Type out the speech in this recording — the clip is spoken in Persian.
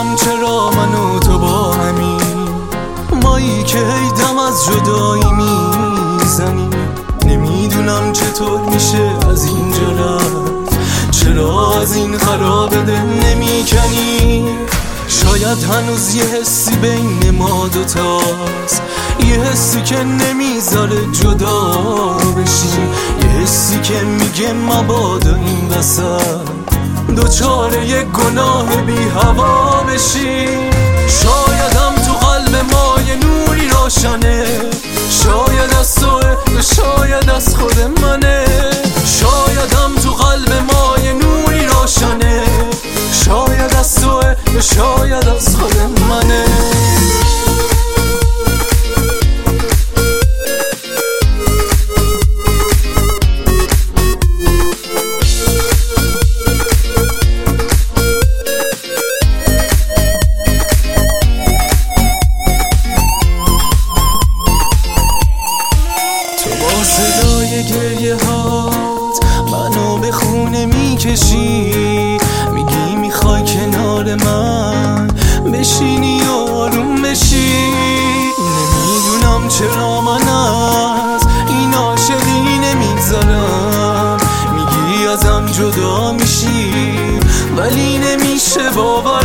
نمیدونم چرا من و تو با همین مایی که هی دم از جدایی میزنیم. نمیدونم چطور میشه از اینجا رفت، چرا از این خراب دل نمیکنی. شاید هنوز یه حسی بین ما دوتاست، یه حسی که نمیذاره جدا بشی، یه حسی که میگه مبادا این وسط دوچاره یه گناه بی هوا بشی. شایدم تو قلب ما یه نوری روشنه، شاید از توه و شاید از خود منه. شایدم تو قلب ما یه نوری روشنه، شاید از توه و شاید از خود منه. صدای گریه هات منو به خونه میکشی، میگی میخوای کنار من بشینی و آروم بشی. نمیدونم چرا من از این عاشقی نمیگذرم، میگی ازم جدا میشی ولی نمیشه باور